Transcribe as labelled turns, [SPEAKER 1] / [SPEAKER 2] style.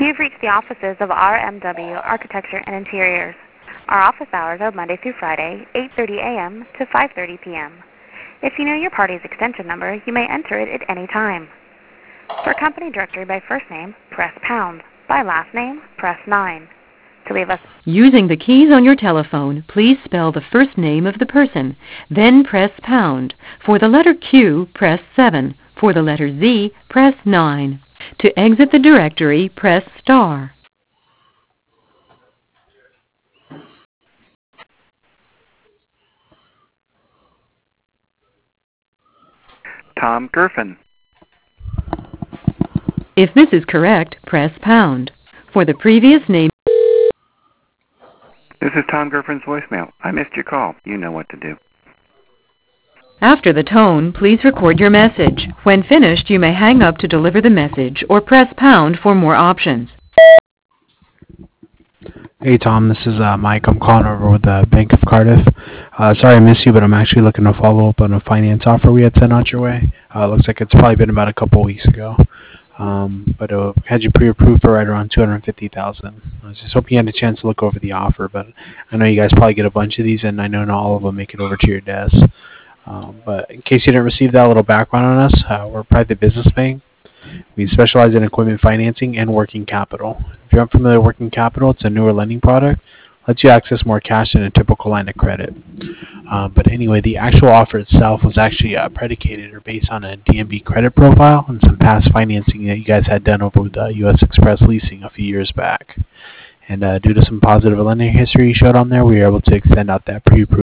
[SPEAKER 1] You've reached the offices of RMW Architecture and Interiors. Our office hours are Monday through Friday, 8:30 a.m. to 5:30 p.m. If you know your party's extension number, you may enter it at any time. For company directory by first name, press pound. By last name, press 9. To leave us
[SPEAKER 2] Using the keys on your telephone, please spell the first name of the person, then press pound. For the letter Q, press 7. For the letter Z, press 9. To exit the directory, press star.
[SPEAKER 3] Tom Gerfen.
[SPEAKER 2] If this is correct, press pound. For the previous name,
[SPEAKER 3] This is Tom Gerfen's voicemail. I missed your call. You know what to do.
[SPEAKER 2] after the tone, please record your message. When finished, you may hang up to deliver the message or press pound for more options.
[SPEAKER 4] Hey Tom, this is Mike. I'm calling over with the Bank of Cardiff. Sorry I missed you, but I'm actually looking to follow up on a finance offer we had sent out your way. Looks like it's probably been about a couple weeks ago. But had you pre-approved for right around $250,000. I was just hoping you had a chance to look over the offer, but I know you guys probably get a bunch of these, and I know not all of them make it over to your desk. But in case you didn't receive that, little background on us, we're a private business bank. We specialize in equipment financing and working capital. If you're unfamiliar with working capital, it's a newer lending product. Lets you access more cash than a typical line of credit. But anyway, the actual offer itself was actually predicated or based on a DNB credit profile and some past financing that you guys had done over with U.S. Express Leasing a few years back. And due to some positive lending history you showed on there, we were able to extend out that pre-approved